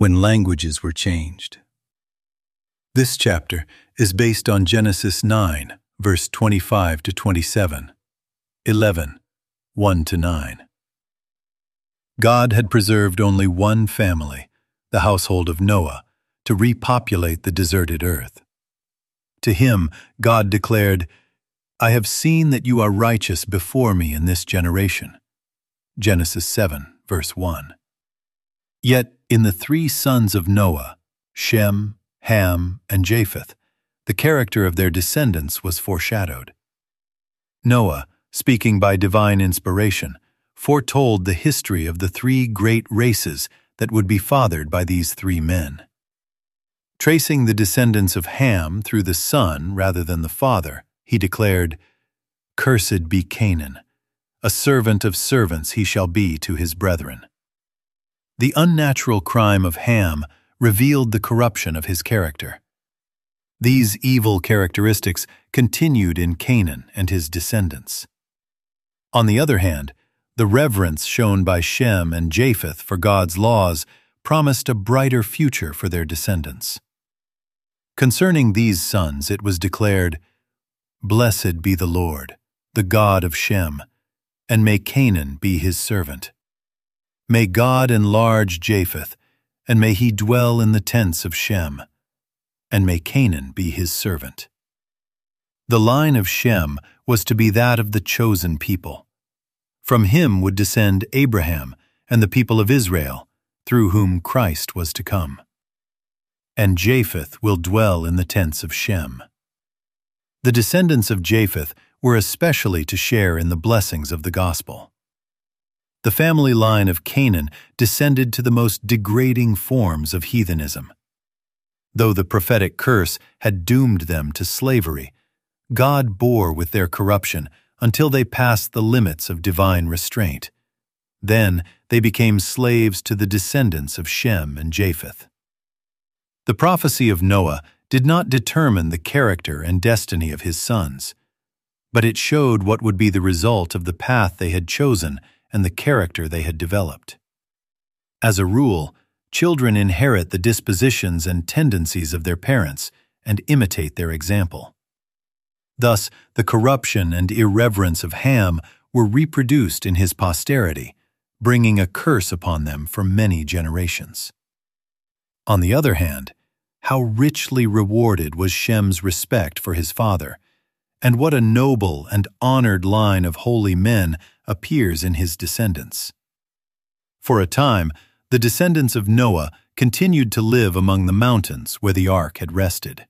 when languages were changed. This chapter is based on Genesis 9, verse 25 to 27, 11, 1 to 9. God had preserved only one family, the household of Noah, to repopulate the deserted earth. To him, God declared, "I have seen that you are righteous before me in this generation." Genesis 7, verse 1. Yet in the three sons of Noah, Shem, Ham, and Japheth, the character of their descendants was foreshadowed. Noah, speaking by divine inspiration, foretold the history of the three great races that would be fathered by these three men. Tracing the descendants of Ham through the son rather than the father, he declared, "Cursed be Canaan, a servant of servants he shall be to his brethren." The unnatural crime of Ham revealed the corruption of his character. These evil characteristics continued in Canaan and his descendants. On the other hand, the reverence shown by Shem and Japheth for God's laws promised a brighter future for their descendants. Concerning these sons it was declared, "Blessed be the Lord, the God of Shem, and may Canaan be his servant. May God enlarge Japheth, and may he dwell in the tents of Shem, and may Canaan be his servant." The line of Shem was to be that of the chosen people. From him would descend Abraham and the people of Israel, through whom Christ was to come. And Japheth will dwell in the tents of Shem. The descendants of Japheth were especially to share in the blessings of the gospel. The family line of Canaan descended to the most degrading forms of heathenism. Though the prophetic curse had doomed them to slavery, God bore with their corruption until they passed the limits of divine restraint. Then they became slaves to the descendants of Shem and Japheth. The prophecy of Noah did not determine the character and destiny of his sons, but it showed what would be the result of the path they had chosen and the character they had developed. As a rule, children inherit the dispositions and tendencies of their parents and imitate their example. Thus, the corruption and irreverence of Ham were reproduced in his posterity, bringing a curse upon them for many generations. On the other hand, how richly rewarded was Shem's respect for his father, and what a noble and honored line of holy men appears in his descendants. For a time, the descendants of Noah continued to live among the mountains where the ark had rested.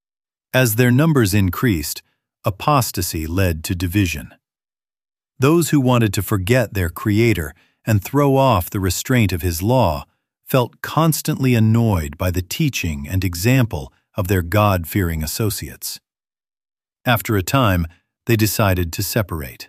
As their numbers increased, apostasy led to division. Those who wanted to forget their Creator and throw off the restraint of His law felt constantly annoyed by the teaching and example of their God-fearing associates. After a time, they decided to separate.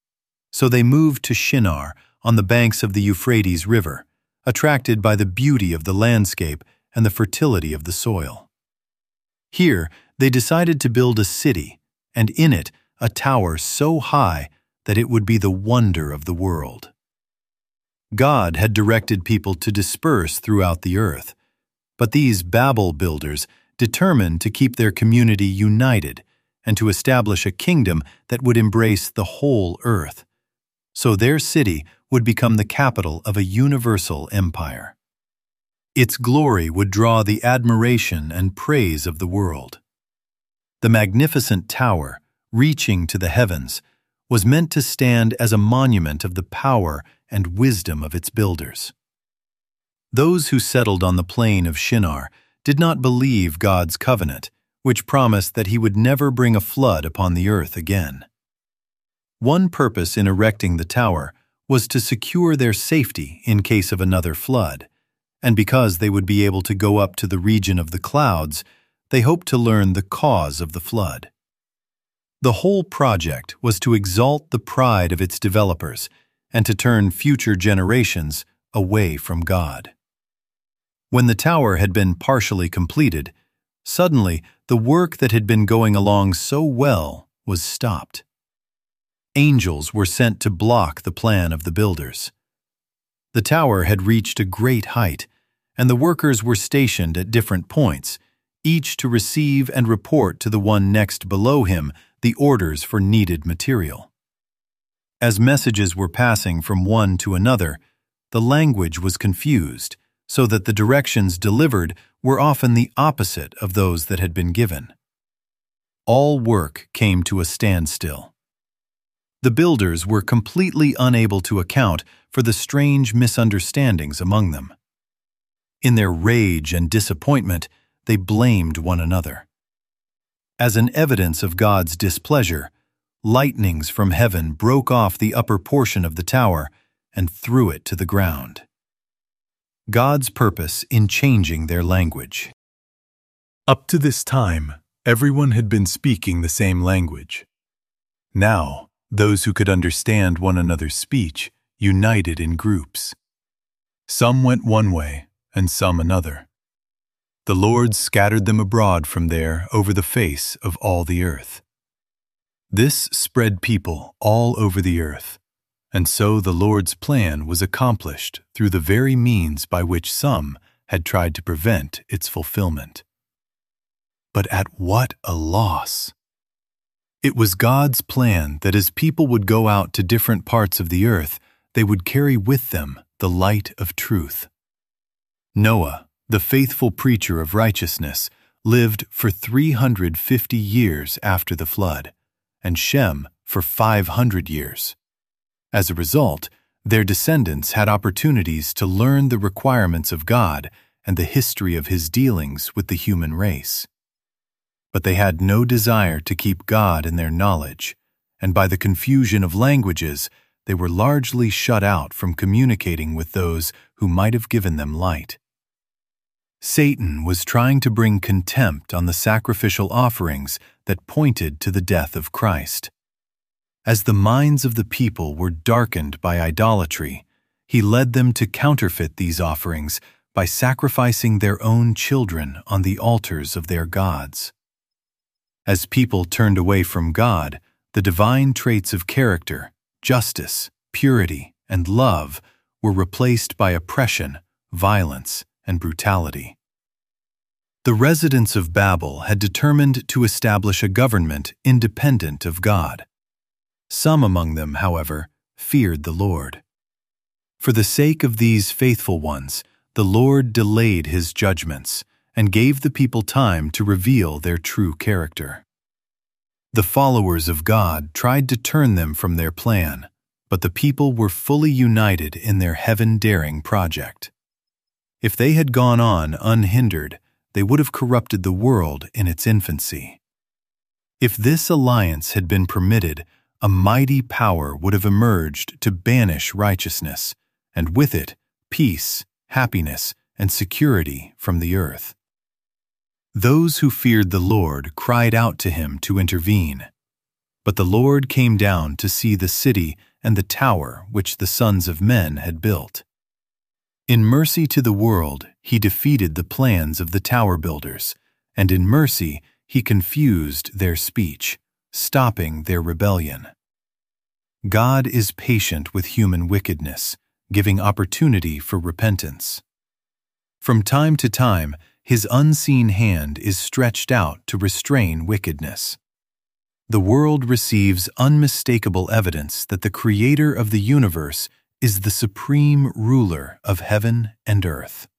So they moved to Shinar on the banks of the Euphrates River, attracted by the beauty of the landscape and the fertility of the soil. Here, they decided to build a city, and in it a tower so high that it would be the wonder of the world. God had directed people to disperse throughout the earth, but these Babel builders determined to keep their community united and to establish a kingdom that would embrace the whole earth. So their city would become the capital of a universal empire. Its glory would draw the admiration and praise of the world. The magnificent tower, reaching to the heavens, was meant to stand as a monument of the power and wisdom of its builders. Those who settled on the plain of Shinar did not believe God's covenant, which promised that He would never bring a flood upon the earth again. One purpose in erecting the tower was to secure their safety in case of another flood, and because they would be able to go up to the region of the clouds, they hoped to learn the cause of the flood. The whole project was to exalt the pride of its developers and to turn future generations away from God. When the tower had been partially completed, suddenly the work that had been going along so well was stopped. Angels were sent to block the plan of the builders. The tower had reached a great height, and the workers were stationed at different points, each to receive and report to the one next below him the orders for needed material. As messages were passing from one to another, the language was confused, so that the directions delivered were often the opposite of those that had been given. All work came to a standstill. The builders were completely unable to account for the strange misunderstandings among them. In their rage and disappointment, they blamed one another. As an evidence of God's displeasure, lightnings from heaven broke off the upper portion of the tower and threw it to the ground. God's purpose in changing their language. Up to this time, everyone had been speaking the same language. Now, those who could understand one another's speech united in groups. Some went one way and some another. The Lord scattered them abroad from there over the face of all the earth. This spread people all over the earth, and so the Lord's plan was accomplished through the very means by which some had tried to prevent its fulfillment. But at what a loss! It was God's plan that as people would go out to different parts of the earth, they would carry with them the light of truth. Noah, the faithful preacher of righteousness, lived for 350 years after the flood, and Shem for 500 years. As a result, their descendants had opportunities to learn the requirements of God and the history of His dealings with the human race. But they had no desire to keep God in their knowledge, and by the confusion of languages, they were largely shut out from communicating with those who might have given them light. Satan was trying to bring contempt on the sacrificial offerings that pointed to the death of Christ. As the minds of the people were darkened by idolatry, he led them to counterfeit these offerings by sacrificing their own children on the altars of their gods. As people turned away from God, the divine traits of character, justice, purity, and love were replaced by oppression, violence, and brutality. The residents of Babel had determined to establish a government independent of God. Some among them, however, feared the Lord. For the sake of these faithful ones, the Lord delayed His judgments and gave the people time to reveal their true character. The followers of God tried to turn them from their plan, but the people were fully united in their heaven-daring project. If they had gone on unhindered, they would have corrupted the world in its infancy. If this alliance had been permitted, a mighty power would have emerged to banish righteousness, and with it, peace, happiness, and security from the earth. Those who feared the Lord cried out to Him to intervene. But the Lord came down to see the city and the tower which the sons of men had built. In mercy to the world, He defeated the plans of the tower builders, and in mercy He confused their speech, stopping their rebellion. God is patient with human wickedness, giving opportunity for repentance. From time to time, His unseen hand is stretched out to restrain wickedness. The world receives unmistakable evidence that the Creator of the universe is the supreme ruler of heaven and earth.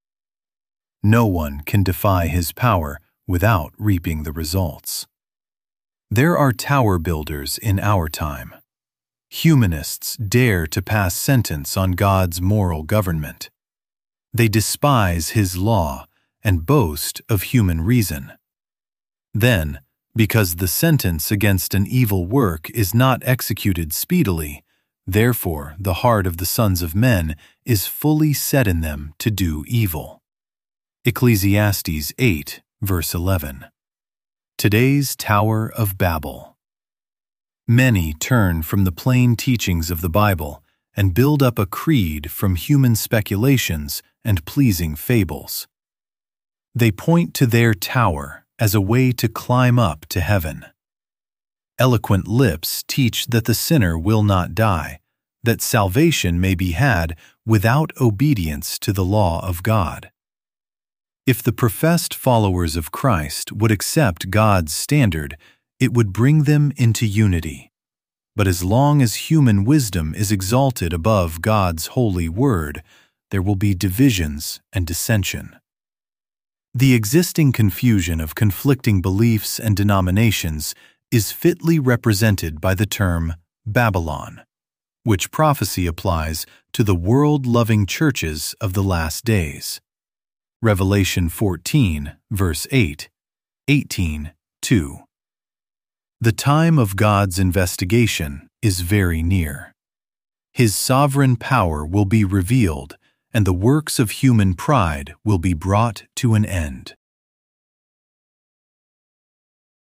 No one can defy His power without reaping the results. There are tower builders in our time. Humanists dare to pass sentence on God's moral government. They despise His law and boast of human reason. Then, because the sentence against an evil work is not executed speedily, therefore the heart of the sons of men is fully set in them to do evil. Ecclesiastes 8, verse 11. Today's Tower of Babel. Many turn from the plain teachings of the Bible and build up a creed from human speculations and pleasing fables. They point to their tower as a way to climb up to heaven. Eloquent lips teach that the sinner will not die, that salvation may be had without obedience to the law of God. If the professed followers of Christ would accept God's standard, it would bring them into unity. But as long as human wisdom is exalted above God's holy word, there will be divisions and dissension. The existing confusion of conflicting beliefs and denominations is fitly represented by the term Babylon, which prophecy applies to the world-loving churches of the last days. Revelation 14, verse 8, 18, 2. The time of God's investigation is very near. His sovereign power will be revealed, and the works of human pride will be brought to an end.